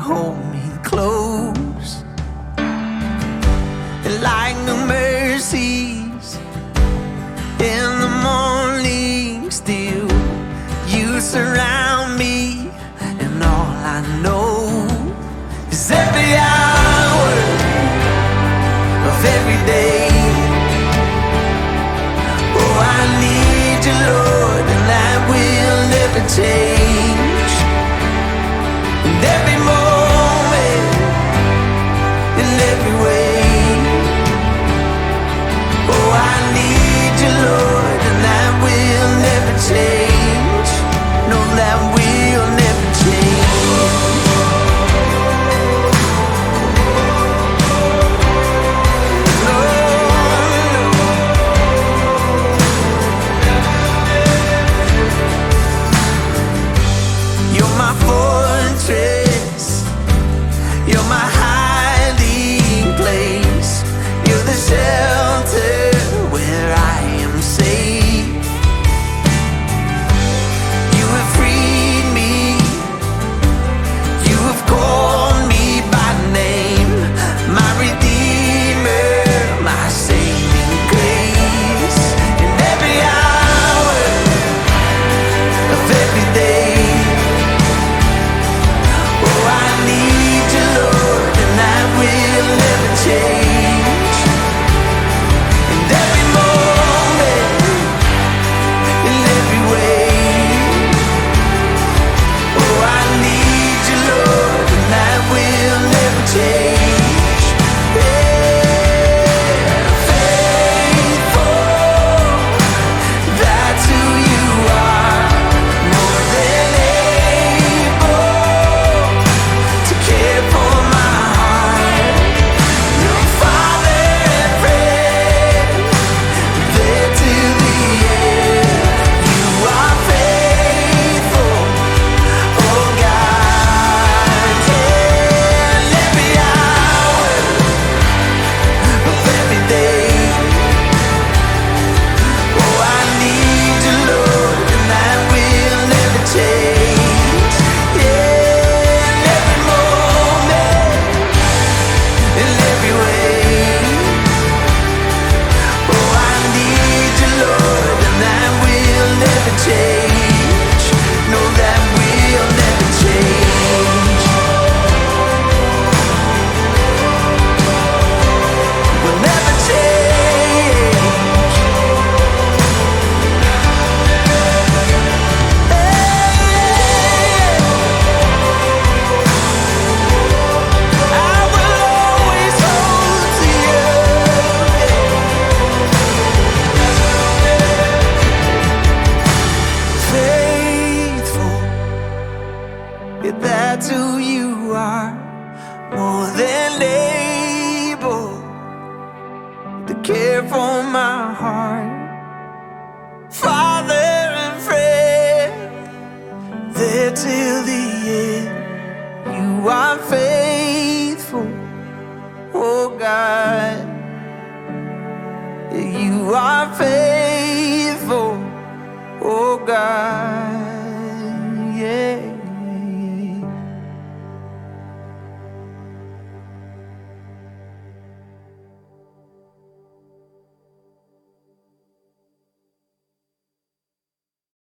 hold me close. And like new mercies in the morning, still you surround me, and all I know is every hour of every day. Oh, I need you, Lord, and that will never change. And every moment, in every way. Oh, I need you, Lord, and that will never change. No, that will never change. No, no. You're my fortress. You're my hiding place. You're the shelter where I am safe. You have freed me. You have called me by name. My Redeemer, my saving grace. In every hour of every day. Oh, I need you, Lord, and that will never change. And every moment, in every way. Oh, I need you, Lord, and that will never change. Yeah, faithful, that's who you are. More than able to care for my heart. Your Father and friend, there till the end. You are faithful, oh God. And every hour of every day. Oh, I need you, Lord, and that will never change. Yeah, in every moment, in every way. Oh, I need you, Lord, and that will never change. No, that will never change. Will never change. I will always hold to you. Faithful, yeah, that's who you are. More than able to care for my heart. Father and friend, there till the end. You are faithful, oh God. You are faithful, oh God.